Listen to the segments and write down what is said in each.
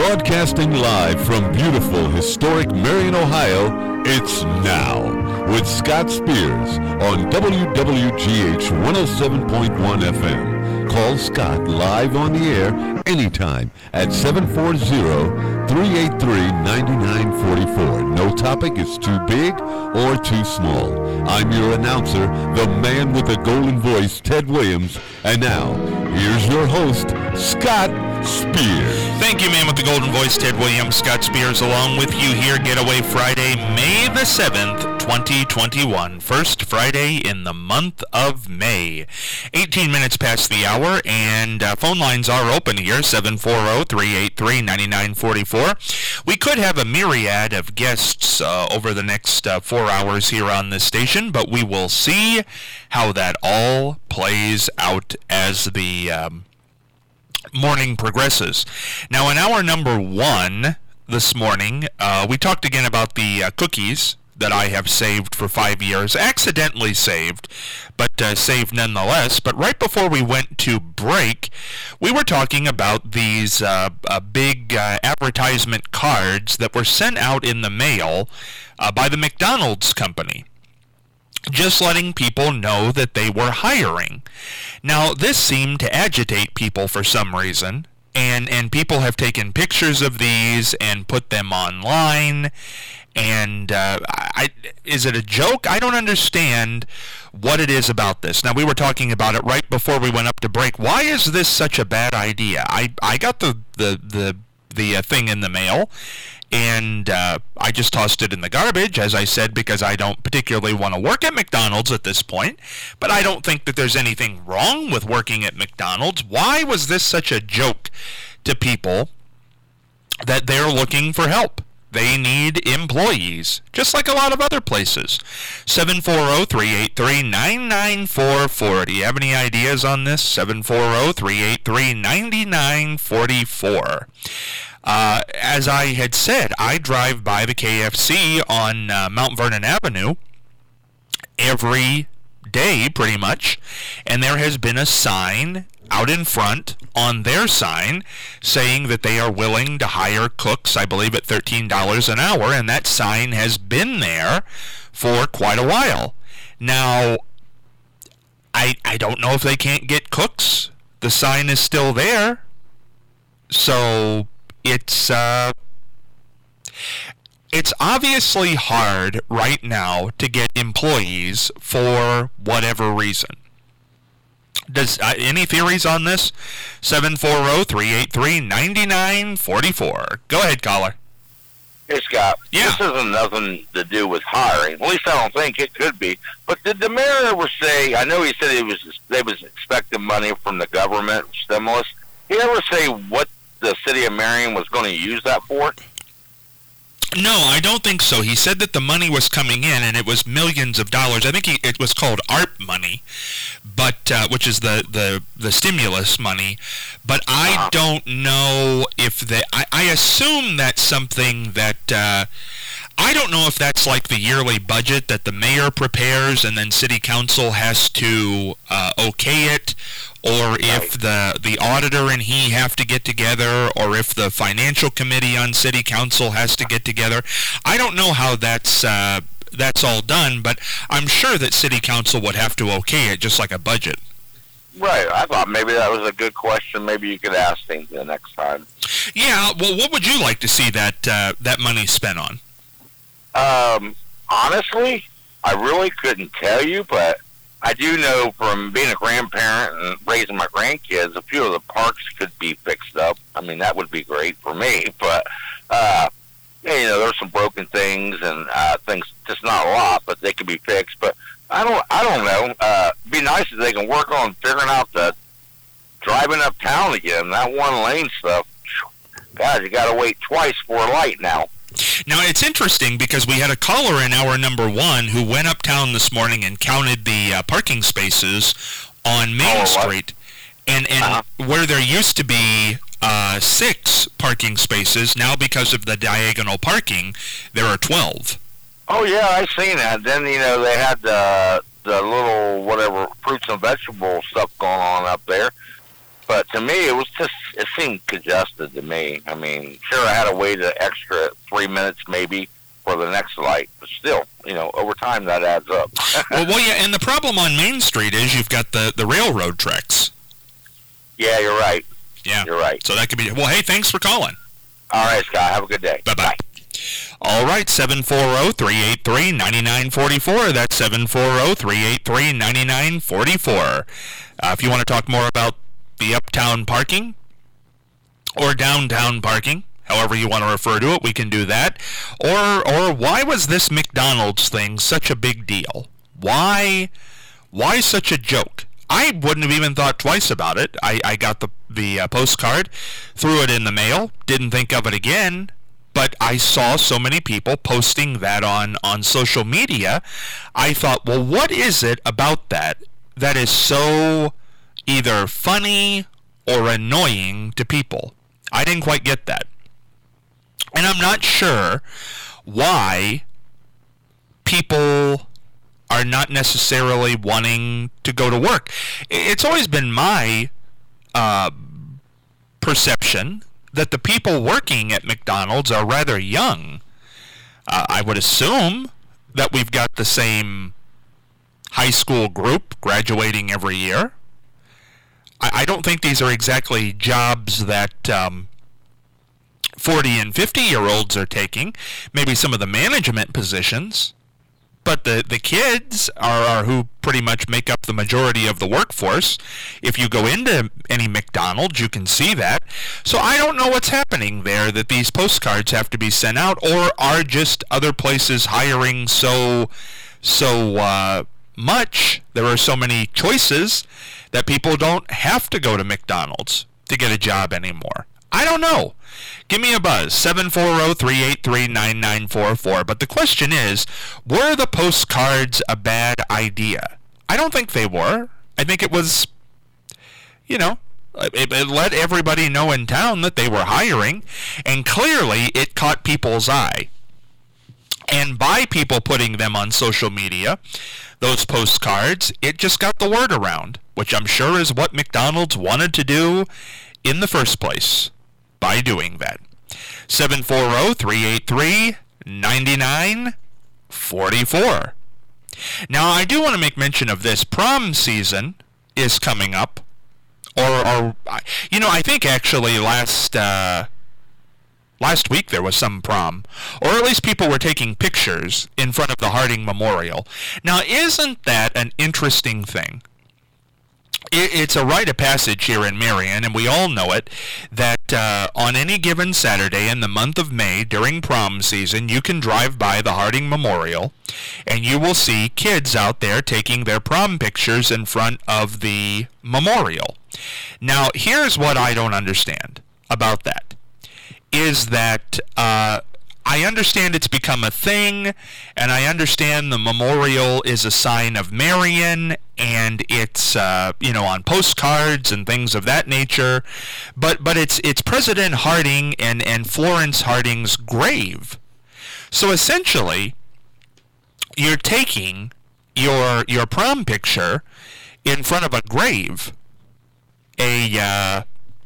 Broadcasting live from beautiful, historic Marion, Ohio, it's Now with Scott Spears on WWGH 107.1 FM. Call Scott live on the air anytime at 740-383-9944. No topic is too big or too small. I'm your announcer, the man with the golden voice, Ted Williams. And now, here's your host, Scott Spears. Thank you, man with the golden voice, Ted Williams. Scott Spears along with you here. Getaway Friday, May the 7th, 2021. First Friday in the month of May. 18 minutes past the hour, and phone lines are open here, 740-383-9944. We could have a myriad of guests over the next 4 hours here on this station, but we will see how that all plays out as the morning progresses. Now, in hour number one this morning, we talked again about the cookies that I have saved for 5 years, accidentally saved, but saved nonetheless. But right before we went to break, we were talking about these big advertisement cards that were sent out in the mail by the McDonald's company, just letting people know that they were hiring. Now, this seemed to agitate people for some reason, and people have taken pictures of these and put them online, and is it a joke? I don't understand what it is about this. Now, we were talking about it right before we went up to break. Why is this such a bad idea? I got the thing in the mail, and I just tossed it in the garbage, as I said, because I don't particularly want to work at McDonald's at this point, but I don't think that there's anything wrong with working at McDonald's. Why was this such a joke to people that they're looking for help? They need employees, just like a lot of other places. 740-383-9944. Do you have any ideas on this? 740-383-9944. As I had said, I drive by the KFC on Mount Vernon Avenue every day, pretty much, and there has been a sign out in front on their sign saying that they are willing to hire cooks, I believe at $13 an hour, and that sign has been there for quite a while. Now, I don't know if they can't get cooks. The sign is still there, so it's obviously hard right now to get employees for whatever reason. Does any theories on this? 740-383-9944. Go ahead, caller. Hey, Scott. Yeah. This isn't nothing to do with hiring. At least I don't think it could be. But did the mayor ever say, I know he said they was expecting money from the government stimulus. Did he ever say what the city of Marion was going to use that for? No, I don't think so. He said that the money was coming in, and it was millions of dollars. I think it was called ARP money, but which is the stimulus money. But I don't know if I assume that's something that I don't know if that's like the yearly budget that the mayor prepares, and then city council has to okay it, or if the auditor and he have to get together, or if the financial committee on city council has to get together. I don't know how that's all done, but I'm sure that city council would have to okay it, just like a budget. Right. I thought maybe that was a good question. Maybe you could ask him the next time. Yeah. Well, what would you like to see that money spent on? Honestly, I really couldn't tell you, but I do know from being a grandparent and raising my grandkids, a few of the parks could be fixed up. I mean, that would be great for me, but there's some broken things and things, just not a lot, but they could be fixed. But I don't know. It'd be nice if they can work on figuring out the driving uptown again. That one lane stuff. God, you got to wait twice for a light now. Now, it's interesting because we had a caller in hour number one who went uptown this morning and counted the parking spaces on Main Street. And where there used to be 6 parking spaces, now because of the diagonal parking, there are 12. Oh, yeah, I've seen that. Then, they had the little, whatever, fruits and vegetable stuff going on up there. But to me, it seemed congested to me. I mean, sure, I had to wait an extra 3 minutes maybe for the next light, but still, over time that adds up. well, yeah, and the problem on Main Street is you've got the railroad tracks. Yeah, you're right. Yeah. You're right. So that could be, well, hey, thanks for calling. All right, Scott, have a good day. Bye-bye. All right, 740-383-9944. That's 740-383-9944. If you want to talk more about the uptown parking or downtown parking, however you want to refer to it, we can do that. Or why was this McDonald's thing such a big deal? Why such a joke? I wouldn't have even thought twice about it. I got the postcard, threw it in the mail, didn't think of it again. But I saw so many people posting that on social media. I thought, well, what is it about that is so either funny or annoying to people? I didn't quite get that. And I'm not sure why people are not necessarily wanting to go to work. It's always been my perception that the people working at McDonald's are rather young. I would assume that we've got the same high school group graduating every year. I don't think these are exactly jobs that 40 and 50-year-olds are taking. Maybe some of the management positions. But the kids are who pretty much make up the majority of the workforce. If you go into any McDonald's, you can see that. So I don't know what's happening there, that these postcards have to be sent out, or are just other places hiring so much, there are so many choices, that people don't have to go to McDonald's to get a job anymore. I don't know. Give me a buzz, 740-383-9944. But the question is, were the postcards a bad idea? I don't think they were. I think it was, it let everybody know in town that they were hiring, and clearly it caught people's eye. And by people putting them on social media, those postcards, it just got the word around, which I'm sure is what McDonald's wanted to do in the first place by doing that. 740-383-9944. Now, I do want to make mention of this. Prom season is coming up. I think actually last week there was some prom. Or at least people were taking pictures in front of the Harding Memorial. Now, isn't that an interesting thing? It's a rite of passage here in Marion, and we all know it, that on any given Saturday in the month of May during prom season, you can drive by the Harding Memorial, and you will see kids out there taking their prom pictures in front of the memorial. Now, here's what I don't understand about that, is that I understand it's become a thing, and I understand the memorial is a sign of Marion, and it's on postcards and things of that nature, but it's President Harding and Florence Harding's grave. So essentially, you're taking your prom picture in front of a grave, a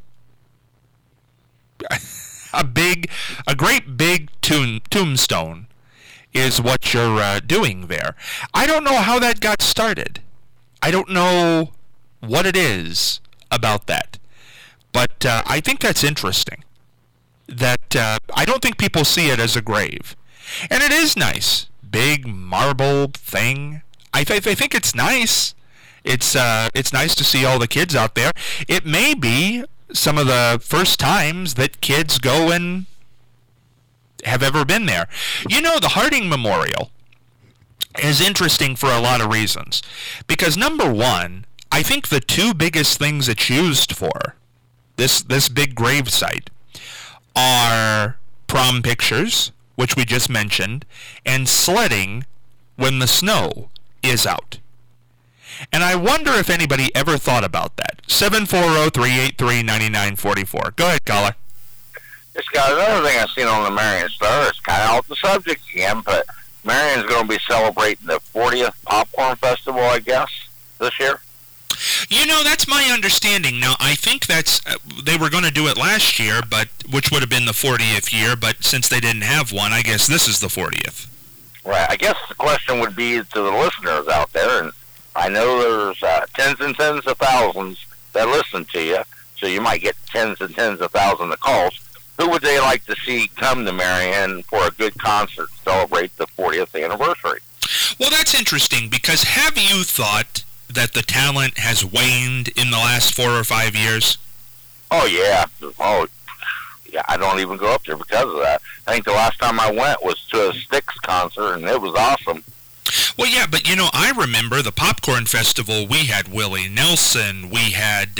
great big tombstone is what you're doing there. I don't know how that got started. I don't know what it is about that. But I think that's interesting. That I don't think people see it as a grave. And it is nice. Big marble thing. I think it's nice. It's nice to see all the kids out there. It may be some of the first times that kids go and have ever been there. The Harding Memorial is interesting for a lot of reasons. Because number one, I think the two biggest things it's used for, this big grave site, are prom pictures, which we just mentioned, and sledding when the snow is out. And I wonder if anybody ever thought about that. 740-383-9944. Go ahead, caller. Just got another thing I've seen on the Marion Star. It's kind of off the subject again, but Marion's going to be celebrating the 40th Popcorn Festival, I guess, this year. That's my understanding. Now, I think that's they were going to do it last year, but which would have been the 40th year, but since they didn't have one, I guess this is the 40th. Right. I guess the question would be to the listeners out there, and I know there's tens and tens of thousands that listen to you, so you might get tens and tens of thousands of calls. Who would they like to see come to Marion for a good concert to celebrate the 40th anniversary? Well, that's interesting, because have you thought that the talent has waned in the last 4 or 5 years? Oh, yeah. Oh, yeah. I don't even go up there because of that. I think the last time I went was to a Styx concert, and it was awesome. Well, yeah, but, I remember the Popcorn Festival. We had Willie Nelson. We had...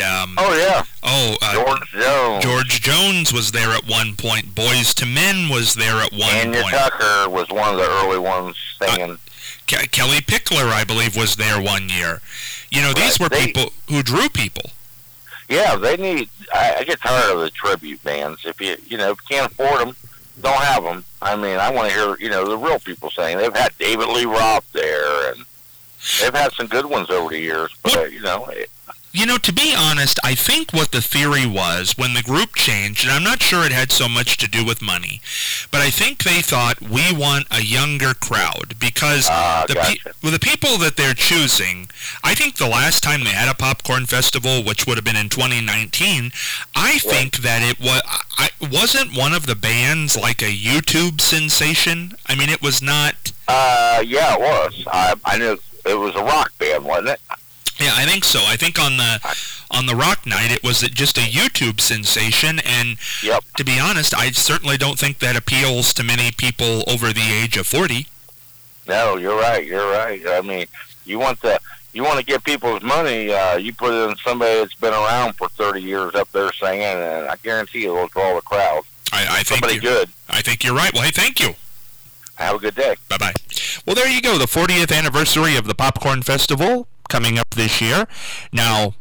George Jones. George Jones was there at one point. Boyz II Men was there at one point. Anya Tucker was one of the early ones singing. Kelly Pickler, I believe, was there one year. These were people who drew people. Yeah, they need... I get tired of the tribute bands. If you can't afford them, don't have them. I mean, I want to hear, the real people sing. They've had David Lee Roth there, and they've had some good ones over the years, but, to be honest, I think what the theory was when the group changed, and I'm not sure it had so much to do with money, but I think they thought, we want a younger crowd, because the people that they're choosing, I think the last time they had a Popcorn Festival, which would have been in 2019, I think that it wasn't one of the bands like a YouTube sensation. I mean, it was not... yeah, it was. I knew it was a rock band, wasn't it? Yeah, I think so. I think on the rock night, it was just a YouTube sensation, and to be honest, I certainly don't think that appeals to many people over the age of 40. No, you're right. I mean, you want to get people's money, you put in somebody that's been around for 30 years up there singing, and I guarantee you it'll draw the crowd. I think somebody good. I think you're right. Well, hey, thank you. Have a good day. Bye-bye. Well, there you go, the 40th anniversary of the Popcorn Festival coming up this year. Now,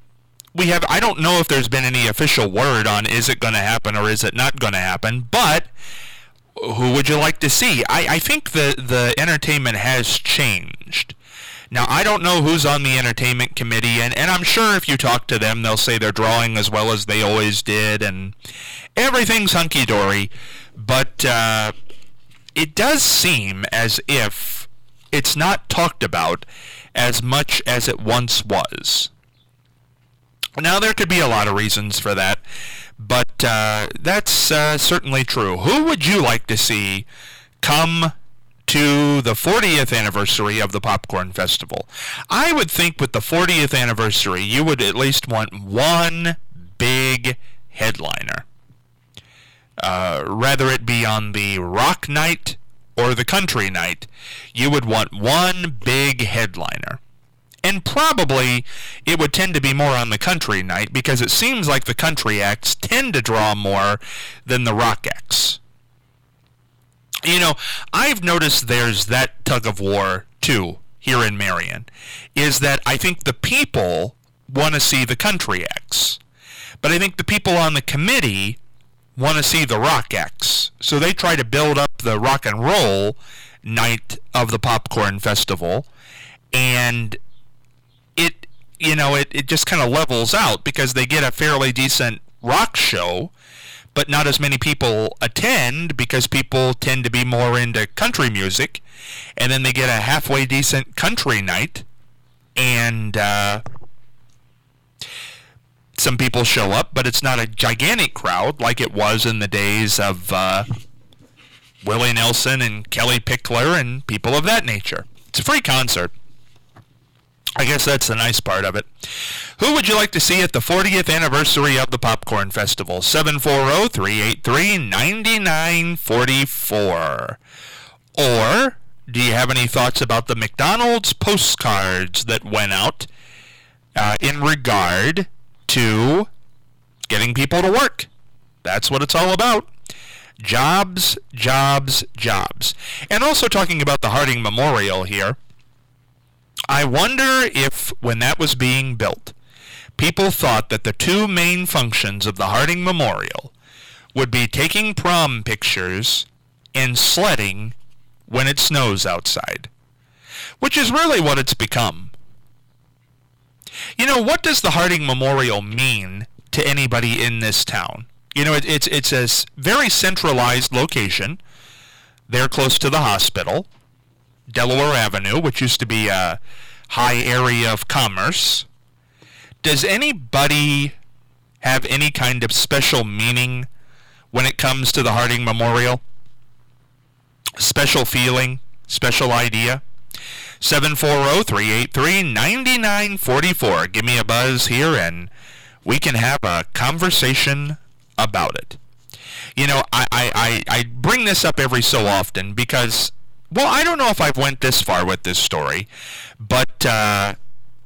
I don't know if there's been any official word on is it going to happen or is it not going to happen, but who would you like to see? I think the entertainment has changed. Now, I don't know who's on the entertainment committee, and I'm sure if you talk to them, they'll say they're drawing as well as they always did, and everything's hunky-dory, but it does seem as if it's not talked about as much as it once was. Now, there could be a lot of reasons for that, but that's certainly true. Who would you like to see come to the 40th anniversary of the Popcorn Festival? I would think with the 40th anniversary, you would at least want one big headliner. Whether it be on the rock night or the country night, you would want one big headliner. And probably it would tend to be more on the country night, because it seems like the country acts tend to draw more than the rock acts. I've noticed there's that tug of war, too, here in Marion, is that I think the people want to see the country acts. But I think the people on the committee want to see the rock acts. So they try to build up the rock and roll night of the Popcorn Festival, and it just kind of levels out because they get a fairly decent rock show, but not as many people attend because people tend to be more into country music, and then they get a halfway decent country night, and some people show up, but it's not a gigantic crowd like it was in the days of Willie Nelson and Kelly Pickler and people of that nature. It's a free concert. I guess that's the nice part of it. Who would you like to see at the 40th anniversary of the Popcorn Festival? 740-383-9944. Or do you have any thoughts about the McDonald's postcards that went out in regard to getting people to work? That's what it's all about. Jobs, jobs, jobs. And also talking about the Harding Memorial here, I wonder if, when that was being built, people thought that the two main functions of the Harding Memorial would be taking prom pictures and sledding when it snows outside, which is really what it's become. You know, what does the Harding Memorial mean to anybody in this town? You know, it's a very centralized location. They're close to the hospital, Delaware Avenue, which used to be a high area of commerce. Does anybody have any kind of special meaning when it comes to the Harding Memorial? Special feeling? Special idea? 740-383-9944. Give me a buzz here and we can have a conversation about it. You know, I bring this up every so often because, well, I don't know if I've went this far with this story, but the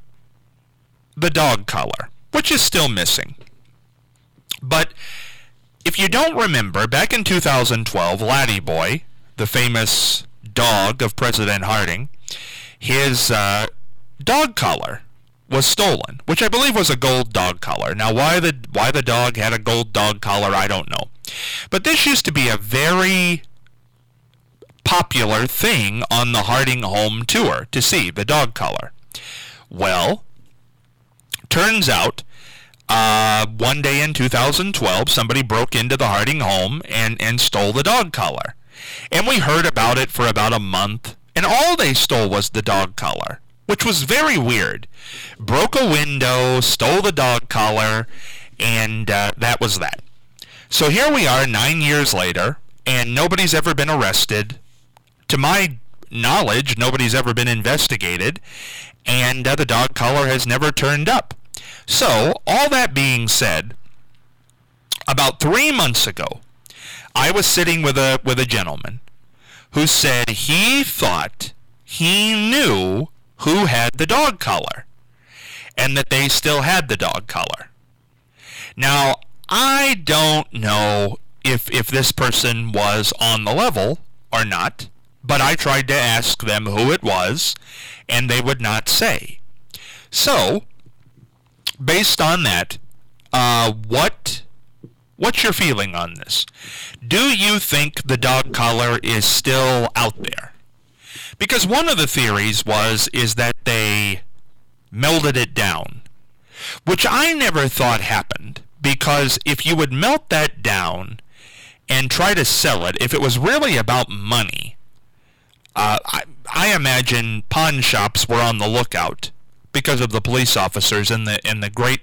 dog collar, which is still missing. But if you don't remember, back in 2012, Laddie Boy, the famous dog of President Harding, his dog collar was stolen, which I believe was a gold dog collar. Now, why the dog had a gold dog collar, I don't know. But this used to be a very popular thing on the Harding home tour, to see the dog collar. Well, turns out, one day in 2012, somebody broke into the Harding home and stole the dog collar. And we heard about it for about a month, and all they stole was the dog collar, which was very weird. Broke a window, stole the dog collar, and that was that. So here we are 9 years later, and nobody's ever been arrested. To my knowledge, nobody's ever been investigated, and the dog collar has never turned up. So, all that being said, about 3 months ago, I was sitting with a gentleman who said he thought he knew who had the dog collar, and that they still had the dog collar. Now, I don't know if this person was on the level or not, but I tried to ask them who it was, and they would not say. So, based on that, what's your feeling on this? Do you think the dog collar is still out there? Because one of the theories is that they melted it down, which I never thought happened, because if you would melt that down and try to sell it, if it was really about money, I imagine pawn shops were on the lookout because of the police officers and the great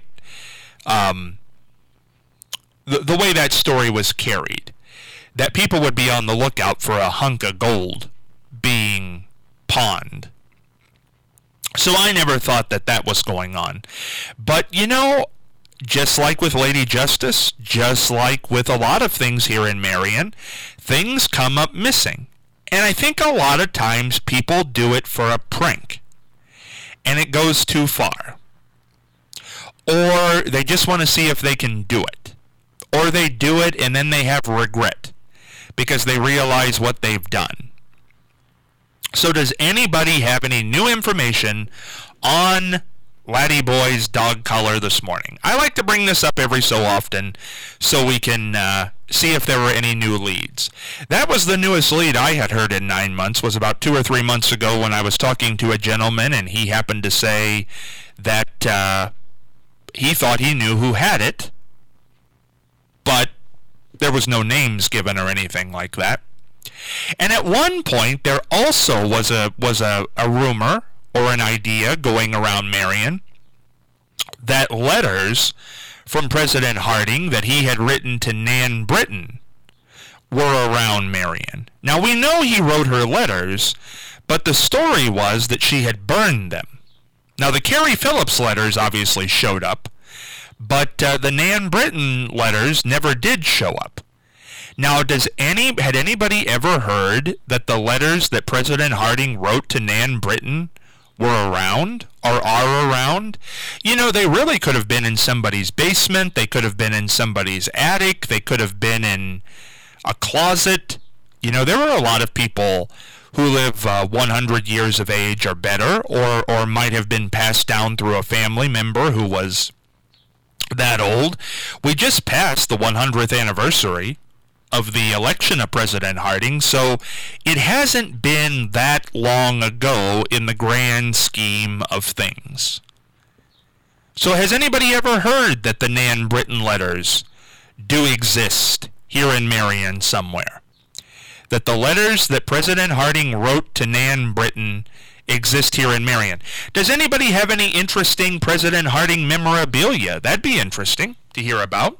the way that story was carried, that people would be on the lookout for a hunk of gold being pawned. So I never thought that was going on. But, you know, just like with Lady Justice, just like with a lot of things here in Marion, things come up missing. And I think a lot of times people do it for a prank, and it goes too far. Or they just want to see if they can do it. Or they do it and then they have regret because they realize what they've done. So does anybody have any new information on Laddie Boy's dog collar this morning? I like to bring this up every so often so we can see if there were any new leads. That was the newest lead I had heard in 9 months, was about 2 or 3 months ago when I was talking to a gentleman, and he happened to say that he thought he knew who had it, but there was no names given or anything like that. And at one point, there also was a rumor or an idea going around Marion that letters from President Harding that he had written to Nan Britton were around Marion. Now, we know he wrote her letters, but the story was that she had burned them. Now, the Carrie Phillips letters obviously showed up, but the Nan Britton letters never did show up. Now, had anybody ever heard that the letters that President Harding wrote to Nan Britton were around or are around? You know, they really could have been in somebody's basement. They could have been in somebody's attic. They could have been in a closet. You know, there are a lot of people who live 100 years of age or better, or might have been passed down through a family member who was that old. We just passed the 100th anniversary of the election of President Harding, so it hasn't been that long ago in the grand scheme of things. So has anybody ever heard that the Nan Britton letters do exist here in Marion somewhere? That the letters that President Harding wrote to Nan Britton exist here in Marion. Does anybody have any interesting President Harding memorabilia? That'd be interesting to hear about.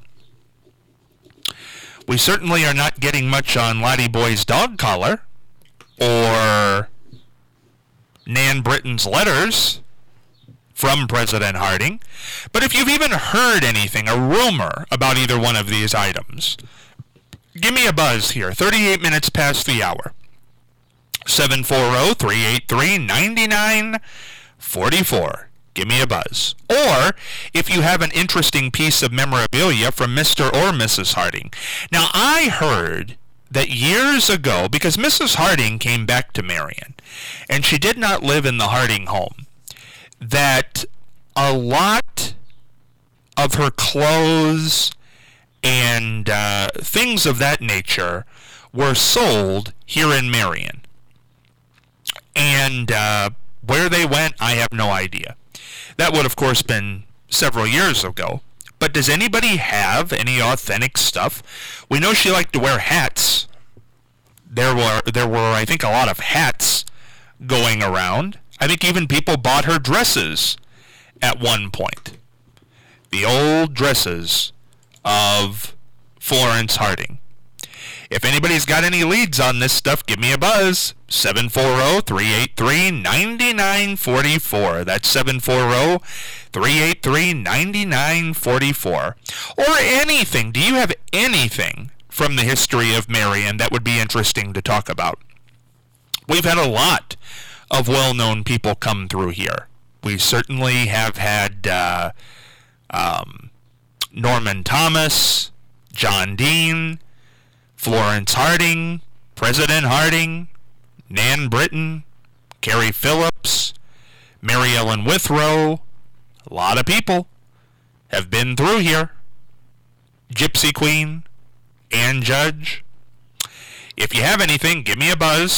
We certainly are not getting much on Lottie Boy's dog collar or Nan Britton's letters from President Harding. But if you've even heard anything, a rumor about either one of these items, give me a buzz here. 38 minutes past the hour. 740-383-9944. Give me a buzz. Or if you have an interesting piece of memorabilia from Mr. or Mrs. Harding. Now, I heard that years ago, because Mrs. Harding came back to Marion, and she did not live in the Harding home, that a lot of her clothes and things of that nature were sold here in Marion. And where they went, I have no idea. That would, of course, been several years ago. But does anybody have any authentic stuff? We know she liked to wear hats. There were, I think, a lot of hats going around. I think even people bought her dresses at one point. The old dresses of Florence Harding. If anybody's got any leads on this stuff, give me a buzz. 740-383-9944. That's 740-383-9944. Or anything. Do you have anything from the history of Marion that would be interesting to talk about? We've had a lot of well-known people come through here. We certainly have had Norman Thomas, John Dean, Florence Harding, President Harding, Nan Britton, Carrie Phillips, Mary Ellen Withrow. A lot of people have been through here. Gypsy Queen, Ann Judge. If you have anything, give me a buzz.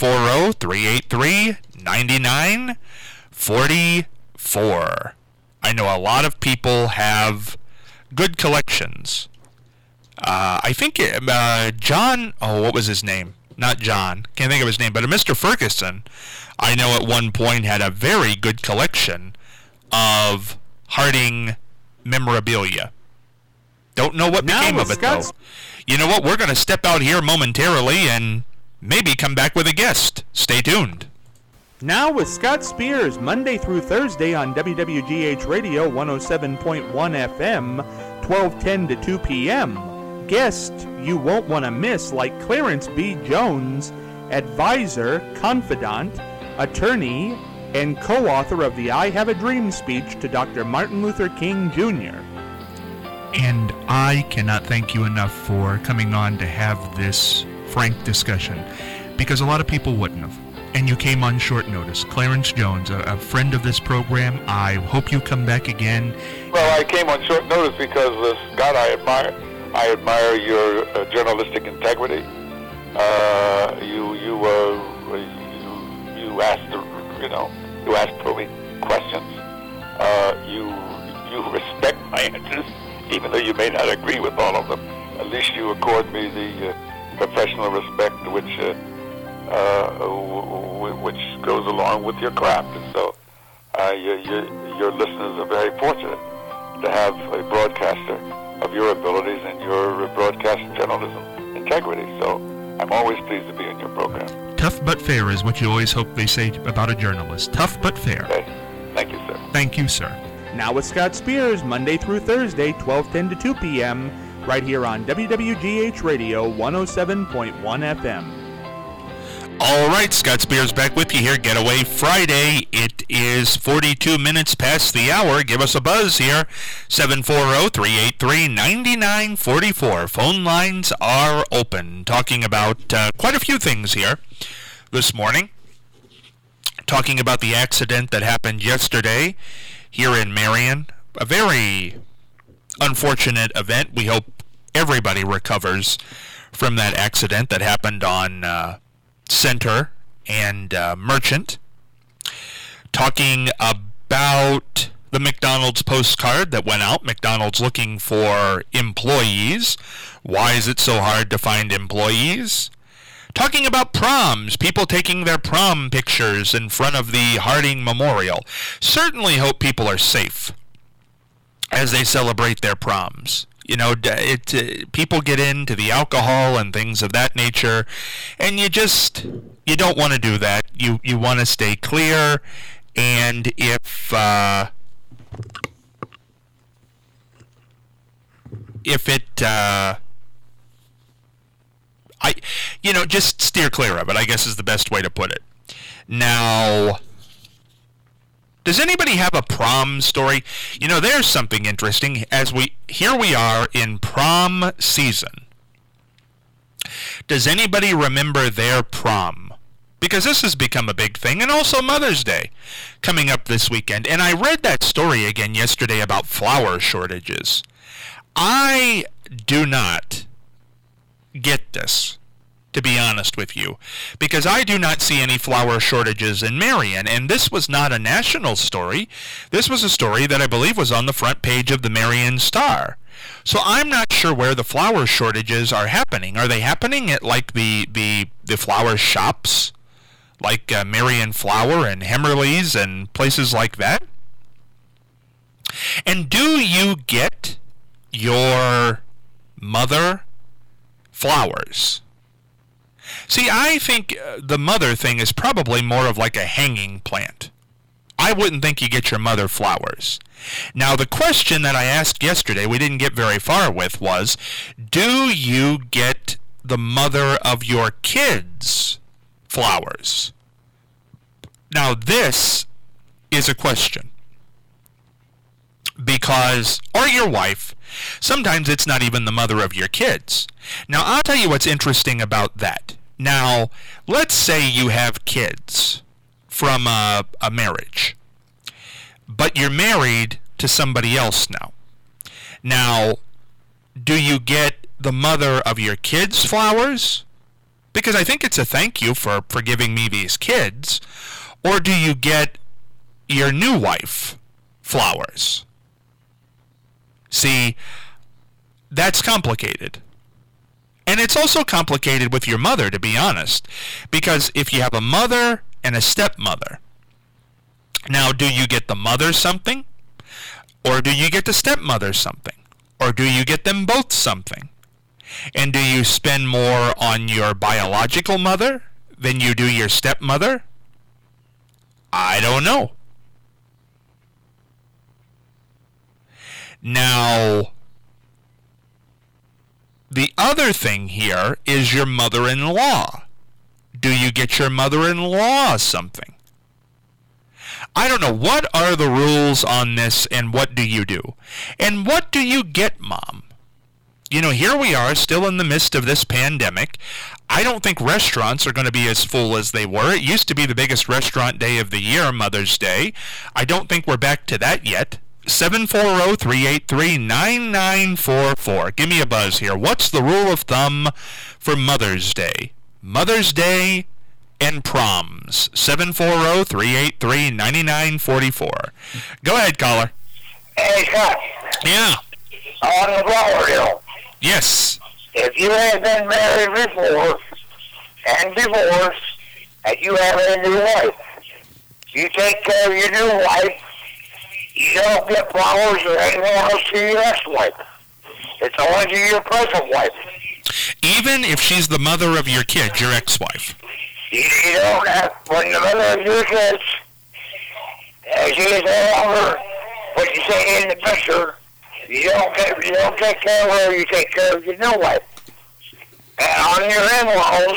740-383-9944. I know a lot of people have good collections. I think John, what was his name? Not John, can't think of his name, but a Mr. Ferguson, I know at one point had a very good collection of Harding memorabilia. Don't know what became of it, though. You know what? We're going to step out here momentarily and maybe come back with a guest. Stay tuned. Now with Scott Spears, Monday through Thursday on WWGH Radio 107.1 FM, 1210 to 2 p.m. Guest you won't want to miss, like Clarence B. Jones, advisor, confidant, attorney, and co-author of the I Have a Dream speech to Dr. Martin Luther King Jr. And I cannot thank you enough for coming on to have this frank discussion, because a lot of people wouldn't have. And you came on short notice. Clarence Jones, a friend of this program. I hope you come back again. Well, I came on short notice because, Scott, I admire your journalistic integrity. You asked probing questions. You respect my answers, even though you may not agree with all of them. At least you accord me the professional respect which goes along with your craft. And so your listeners are very fortunate to have a broadcaster of your abilities and your broadcast journalism integrity. So I'm always pleased to be in your program. Tough but fair is what you always hope they say about a journalist. Tough but fair. Okay. Thank you, sir. Thank you, sir. Now with Scott Spears, Monday through Thursday, 1210 to 2 p.m., right here on WWGH Radio 107.1 FM. All right, Scott Spears back with you here. Getaway Friday. It is 42 minutes past the hour. Give us a buzz here. 740-383-9944. Phone lines are open. Talking about quite a few things here this morning. Talking about the accident that happened yesterday here in Marion. A very unfortunate event. We hope everybody recovers from that accident that happened on Center and Merchant. Talking about the McDonald's postcard that went out, McDonald's looking for employees. Why is it so hard to find employees? Talking about proms, people taking their prom pictures in front of the Harding Memorial. Certainly hope people are safe as they celebrate their proms. You know, people get into the alcohol and things of that nature, and you don't want to do that. You want to stay clear, and if just steer clear of it, I guess is the best way to put it. Now, does anybody have a prom story? You know, there's something interesting. Here we are in prom season. Does anybody remember their prom? Because this has become a big thing, and also Mother's Day coming up this weekend. And I read that story again yesterday about flour shortages. I do not get this, to be honest with you, because I do not see any flour shortages in Marion, and this was not a national story. This was a story that I believe was on the front page of the Marion Star. So I'm not sure where the flour shortages are happening. Are they happening at like the flour shops, like Marion Flour and Hemmerle's and places like that? And do you get your mother flowers? See, I think the mother thing is probably more of like a hanging plant. I wouldn't think you get your mother flowers. Now, the question that I asked yesterday, we didn't get very far with, was, do you get the mother of your kids flowers? Now, this is a question. Because, or your wife, sometimes it's not even the mother of your kids. Now, I'll tell you what's interesting about that. Now, let's say you have kids from a marriage, but you're married to somebody else now. Now, do you get the mother of your kids flowers? Because I think it's a thank you for giving me these kids. Or do you get your new wife flowers? See, that's complicated. And it's also complicated with your mother, to be honest. Because if you have a mother and a stepmother, now do you get the mother something? Or do you get the stepmother something? Or do you get them both something? And do you spend more on your biological mother than you do your stepmother? I don't know. Now, the other thing here is your mother-in-law. Do you get your mother-in-law something? I don't know. What are the rules on this, and what do you do? And what do you get, Mom? You know, here we are still in the midst of this pandemic. I don't think restaurants are going to be as full as they were. It used to be the biggest restaurant day of the year, Mother's Day. I don't think we're back to that yet. 740-383-9944. Give me a buzz here. What's the rule of thumb for Mother's Day? Mother's Day and proms. 740-383-9944. Go ahead, caller. Hey, Scott. Yeah. On the flower deal. Yes. If you have been married before and divorced and you have a new wife, you take care of your new wife. You don't get flowers or anyone else to your ex-wife. It's only to your present wife. Even if she's the mother of your kids, your ex-wife. You don't have, when the mother of your kids, she is no longer what you say in the picture, you don't take care of her, you take care of your new wife. And on your in-laws,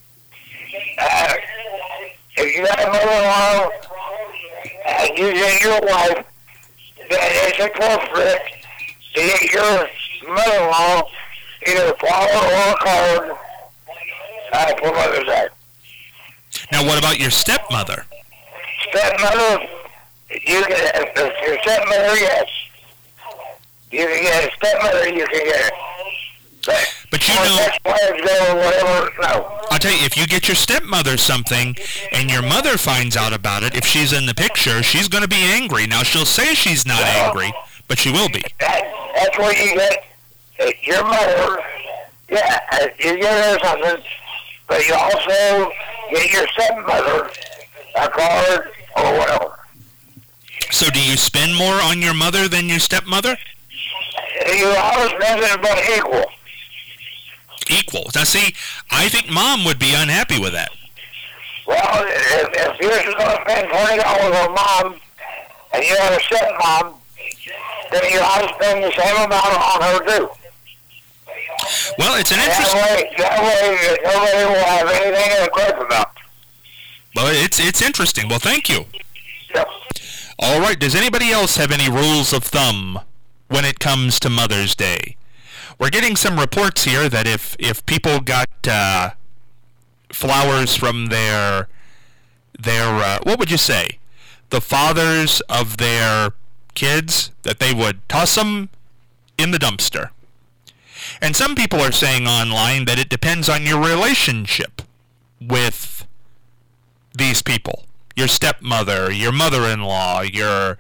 if you have a mother-in-law and you say your wife, then it's appropriate to get your mother-in-law either a flower or a card for Mother's Day. Now, what about your stepmother? Stepmother, you can, if your stepmother, yes. You can get a stepmother, you can get it. But you or know, Six Flags Day or whatever. No. I'll tell you, if you get your stepmother something and your mother finds out about it, if she's in the picture, she's going to be angry. Now, she'll say she's not angry, but she will be. That's where you get your mother. Yeah, you get her something, but you also get your stepmother a card or whatever. So do you spend more on your mother than your stepmother? You always spend it about equal. Equal. Now, see, I think Mom would be unhappy with that. Well, if you're going to spend $20 on Mom, and you have a stepmom, then you ought to spend the same amount on her, too. Well, it's an interesting... That way nobody will have anything to gripe about. Well, it's interesting. Well, thank you. Yep. All right. Does anybody else have any rules of thumb when it comes to Mother's Day? We're getting some reports here that if people got flowers from their what would you say, the fathers of their kids, that they would toss them in the dumpster. And some people are saying online that it depends on your relationship with these people, your stepmother, your mother-in-law, your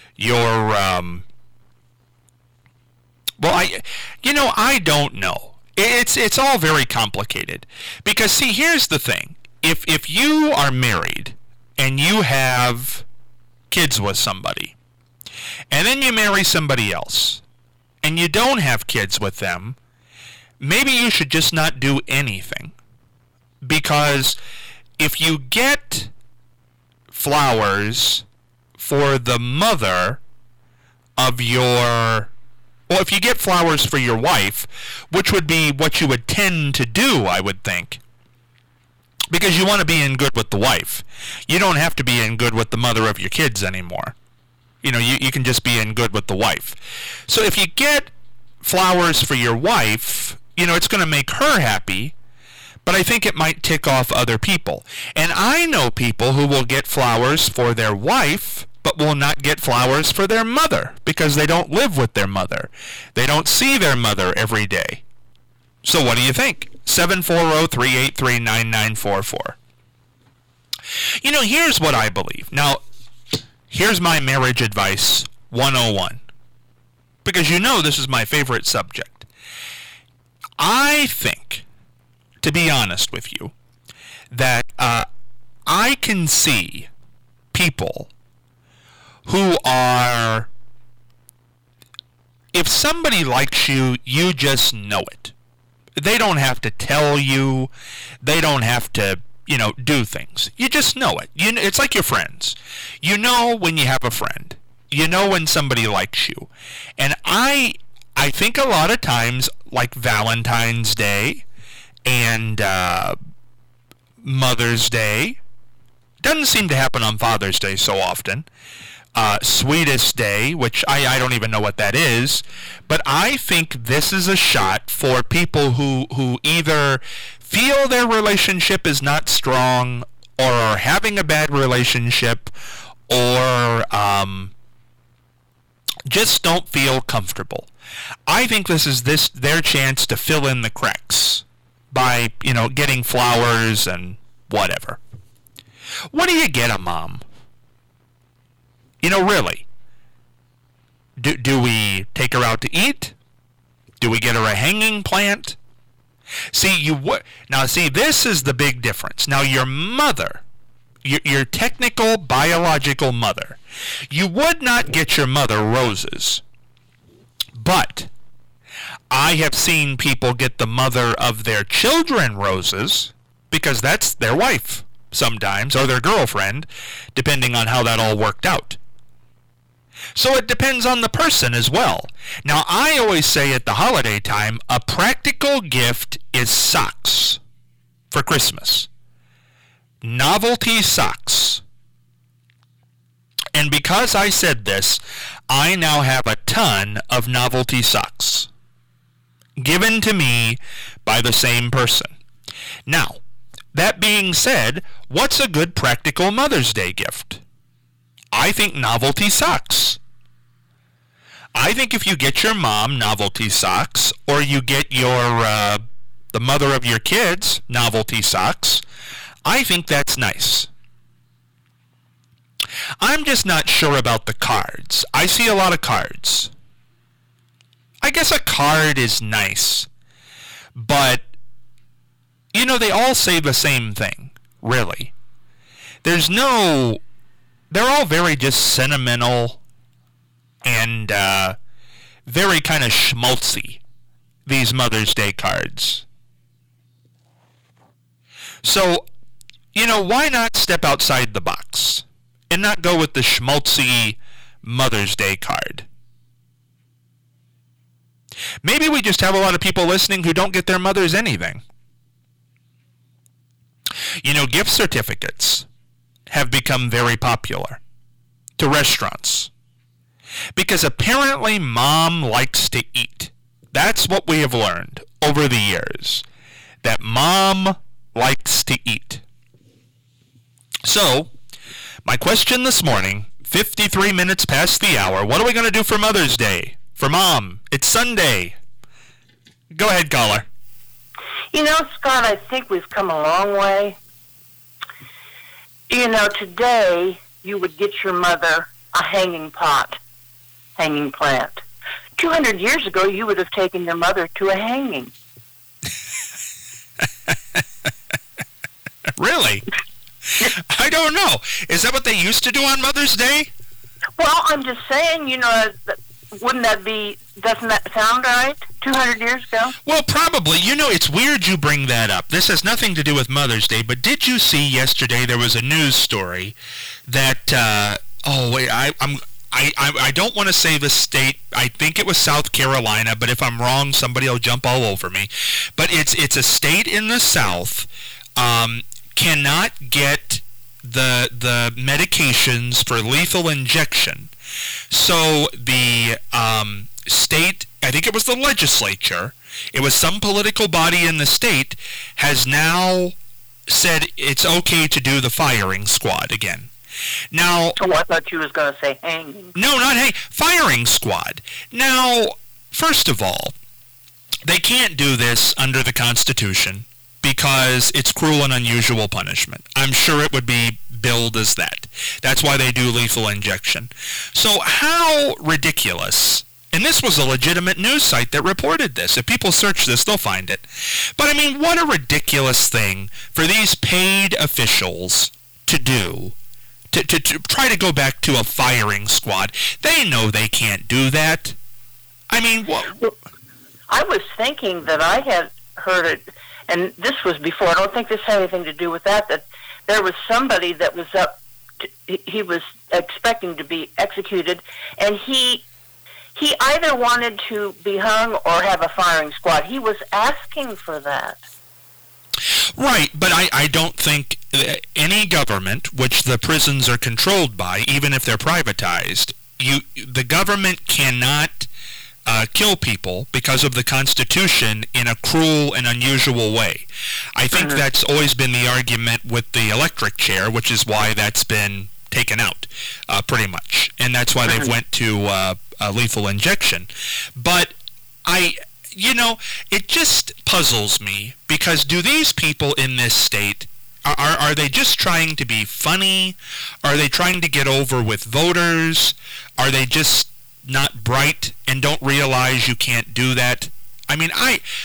well, I don't know. It's all very complicated. Because, see, here's the thing. If you are married and you have kids with somebody, and then you marry somebody else, and you don't have kids with them, maybe you should just not do anything. Because if you get flowers for the mother of your... Well, if you get flowers for your wife, which would be what you would tend to do, I would think, because you want to be in good with the wife. You don't have to be in good with the mother of your kids anymore. You know, you can just be in good with the wife. So if you get flowers for your wife, you know, it's going to make her happy, but I think it might tick off other people. And I know people who will get flowers for their wife, but will not get flowers for their mother because they don't live with their mother. They don't see their mother every day. So what do you think? 740-383-9944. You know, here's what I believe. Now, here's my marriage advice 101. Because you know this is my favorite subject. I think, to be honest with you, that I can see people who are, if somebody likes you, you just know it. They don't have to tell you. They don't have to, do things. You just know it. It's like your friends. You know when you have a friend. You know when somebody likes you. And I think a lot of times, like Valentine's Day and Mother's Day, doesn't seem to happen on Father's Day so often. Sweetest Day, which I don't even know what that is, but I think this is a shot for people who either feel their relationship is not strong or are having a bad relationship or just don't feel comfortable. I think this is their chance to fill in the cracks by, getting flowers and whatever. What do you get a mom? Really, do we take her out to eat? Do we get her a hanging plant? Now, this is the big difference. Now, your mother, your technical biological mother, you would not get your mother roses. But I have seen people get the mother of their children roses because that's their wife sometimes, or their girlfriend, depending on how that all worked out. So it depends on the person as well. Now, I always say at the holiday time, a practical gift is socks for Christmas. Novelty socks. And because I said this, I now have a ton of novelty socks given to me by the same person. Now, that being said, what's a good practical Mother's Day gift? I think novelty socks. I think if you get your mom novelty socks, or you get your the mother of your kids novelty socks, I think that's nice. I'm just not sure about the cards. I see a lot of cards. I guess a card is nice, but, you know, they all say the same thing, really. They're all very just sentimental and very kind of schmaltzy, these Mother's Day cards. So, you know, why not step outside the box and not go with the schmaltzy Mother's Day card? Maybe we just have a lot of people listening who don't get their mothers anything. You know, gift certificates have become very popular to restaurants because apparently mom likes to eat. That's what we have learned over the years, that mom likes to eat. So, my question this morning, 53 minutes past the hour, what are we going to do for Mother's Day? For Mom, it's Sunday. Go ahead, caller. You know, Scott, I think we've come a long way. You know, today you would get your mother a hanging plant. 200 years ago, you would have taken your mother to a hanging. Really? I don't know. Is that what they used to do on Mother's Day? Well, I'm just saying, you know, doesn't that sound right? 200 years ago? Well, probably. You know, it's weird you bring that up. This has nothing to do with Mother's Day, but did you see yesterday there was a news story that, I don't want to say the state. I think it was South Carolina, but if I'm wrong, somebody will jump all over me. But it's a state in the South cannot get the medications for lethal injection. So the state, I think it was the legislature, it was some political body in the state, has now said it's okay to do the firing squad again. Now, oh, I thought you was going to say hanging. No, not hanging. Firing squad. Now, first of all, they can't do this under the Constitution because it's cruel and unusual punishment. I'm sure it would be billed as that. That's why they do lethal injection. So how ridiculous. And this was a legitimate news site that reported this. If people search this, they'll find it. But I mean, what a ridiculous thing for these paid officials to do. To try to go back to a firing squad. They know they can't do that. I mean, what? Well, I was thinking that I had heard it, and this was before, I don't think this had anything to do with that there was somebody that was he was expecting to be executed, and he either wanted to be hung or have a firing squad. He was asking for that. Right, but I don't think any government, which the prisons are controlled by, even if they're privatized, the government cannot kill people because of the Constitution in a cruel and unusual way. I think that's always been the argument with the electric chair, which is why that's been taken out, pretty much. And that's why they've went to lethal injection. But it just puzzles me, because do these people in this state, are they just trying to be funny? Are they trying to get over with voters? Are they just not bright and don't realize you can't do that? I mean,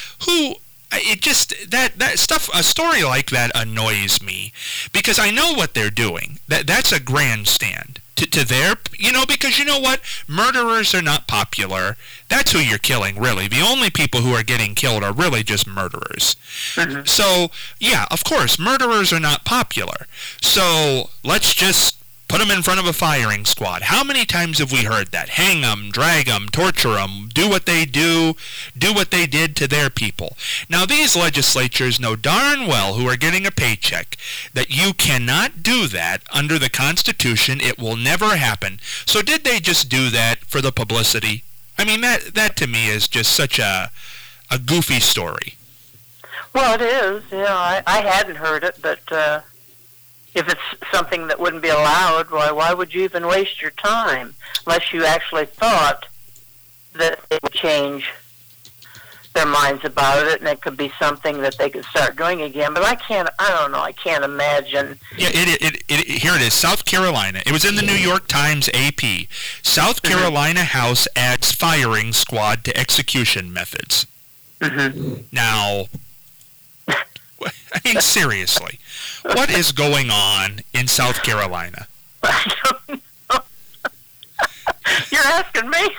that stuff, a story like that annoys me, because I know what they're doing. That's a grandstand to their, because you know what? Murderers are not popular. That's who you're killing, really. The only people who are getting killed are really just murderers. So, yeah, of course, murderers are not popular. So, let's just put them in front of a firing squad. How many times have we heard that? Hang them, drag them, torture them, do what they do what they did to their people. Now, these legislatures know darn well, who are getting a paycheck, that you cannot do that under the Constitution. It will never happen. So did they just do that for the publicity? I mean, that to me is just such a goofy story. Well, it is. I hadn't heard it, but if it's something that wouldn't be allowed, why would you even waste your time unless you actually thought that they would change their minds about it, and it could be something that they could start doing again. But I don't know, I can't imagine. Yeah, here it is, South Carolina. It was in the New York Times AP. South Carolina House adds firing squad to execution methods. Now, I mean, seriously, what is going on in South Carolina? I don't know. You're asking me.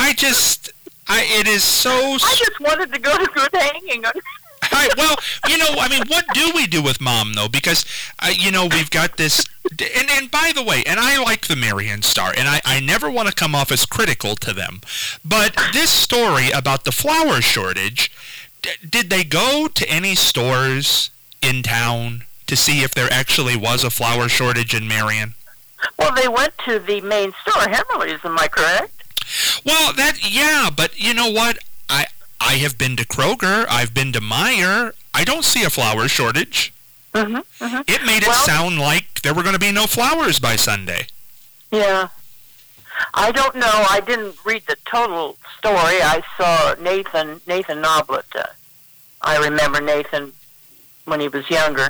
It is so... I just wanted to go to good hanging. Well, I mean, what do we do with Mom, though? Because, we've got this... And by the way, and I like the Marion Star, and I never want to come off as critical to them, but this story about the flour shortage, did they go to any stores in town to see if there actually was a flour shortage in Marion? Well, they went to the main store, Hemmerly's, am I correct? Well, but you know what? I have been to Kroger. I've been to Meijer. I don't see a flour shortage. It made it sound like there were going to be no flowers by Sunday. Yeah. I don't know. I didn't read the total story. I saw Nathan Noblet. I remember Nathan when he was younger,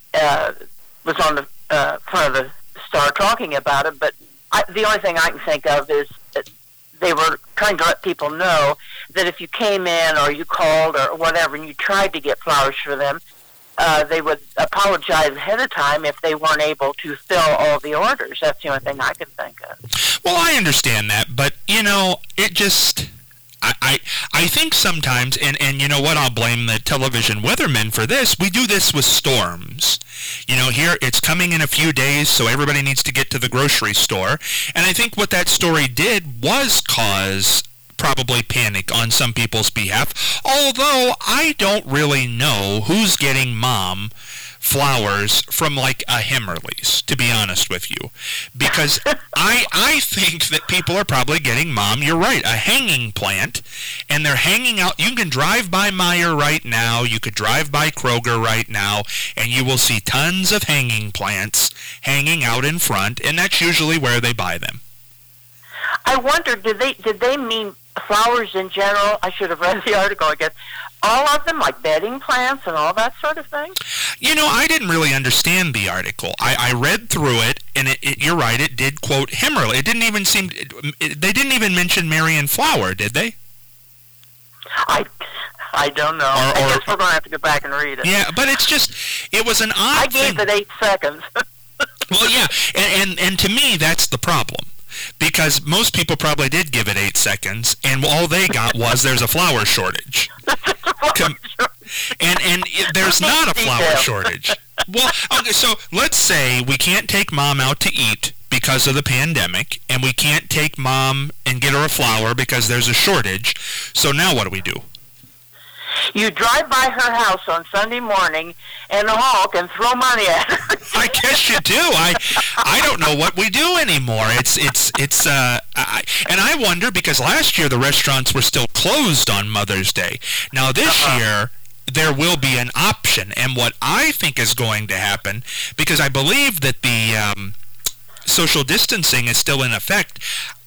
was on the front of the Star talking about it, but the only thing I can think of is that they were trying to let people know that if you came in or you called or whatever and you tried to get flowers for them, they would apologize ahead of time if they weren't able to fill all the orders. That's the only thing I can think of. Well, I understand that, but, it just... I think sometimes, and you know what, I'll blame the television weathermen for this, we do this with storms. Here, it's coming in a few days, so everybody needs to get to the grocery store. And I think what that story did was cause probably panic on some people's behalf, although I don't really know who's getting Mom flowers from like a Hemmerly's, to be honest with you, because I think that people are probably getting Mom, you're right, a hanging plant, and they're hanging out. You can drive by Meijer right now, you could drive by Kroger right now, and you will see tons of hanging plants hanging out in front, and that's usually where they buy them. I wonder, did they mean flowers in general? I should have read the article, I guess. All of them, like bedding plants and all that sort of thing? I didn't really understand the article. I read through it, and you're right, it did quote Hemmerly. It didn't even seem... They didn't even mention Marion Flower, did they? I don't know. I guess we're going to have to go back and read it. Yeah, but it's just... It was an odd thing. I gave it 8 seconds. Well, yeah, and to me, that's the problem. Because most people probably did give it 8 seconds, and all they got was there's a flour shortage. And there's not a flour shortage. Well, okay, so let's say we can't take Mom out to eat because of the pandemic, and we can't take Mom and get her a flower because there's a shortage. So now what do? You drive by her house on Sunday morning and honk and throw money at her. I guess you do. I don't know what we do anymore. And I wonder, because last year the restaurants were still closed on Mother's Day. Now this year there will be an option, and what I think is going to happen, because I believe that the social distancing is still in effect,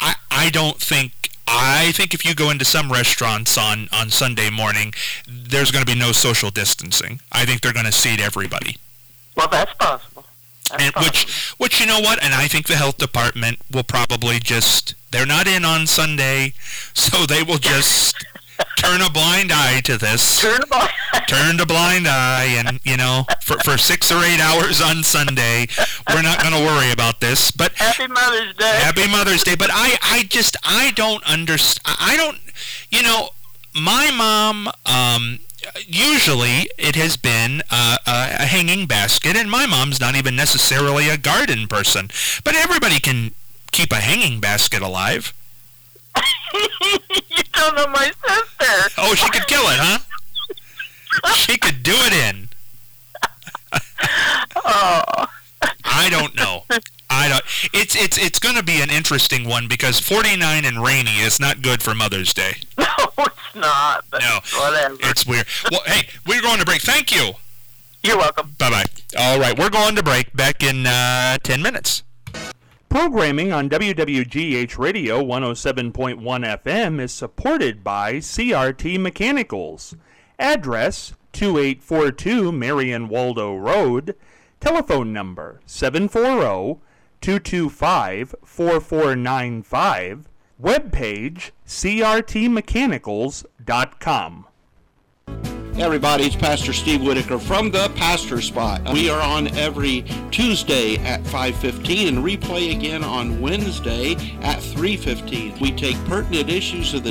I think if you go into some restaurants on Sunday morning, there's going to be no social distancing. I think they're going to seat everybody. Well, that's possible. Which you know what? And I think the health department will probably they're not in on Sunday, so they will just turn a blind eye to this. Turn a blind eye, and, for 6 or 8 hours on Sunday, we're not going to worry about this. But Happy Mother's Day. Happy Mother's Day. But I don't understand. My mom, usually it has been a hanging basket, and my mom's not even necessarily a garden person. But everybody can keep a hanging basket alive. You don't know my sister. Oh, she could kill it, huh? She could do it in. Oh. I don't know. It's going to be an interesting one, because 49 and rainy is not good for Mother's Day. No, it's not. But no, whatever. It's weird. Well, hey, we're going to break. Thank you. You're welcome. Bye-bye. All right, we're going to break. Back in 10 minutes. Programming on WWGH Radio 107.1 FM is supported by CRT Mechanicals. Address 2842 Marion Waldo Road. Telephone number 740-225-4495. Webpage crtmechanicals.com. Hey everybody, it's Pastor Steve Whitaker from the Pastor Spot. We are on every Tuesday at 5:15 and replay again on Wednesday at 3:15. We take pertinent issues of the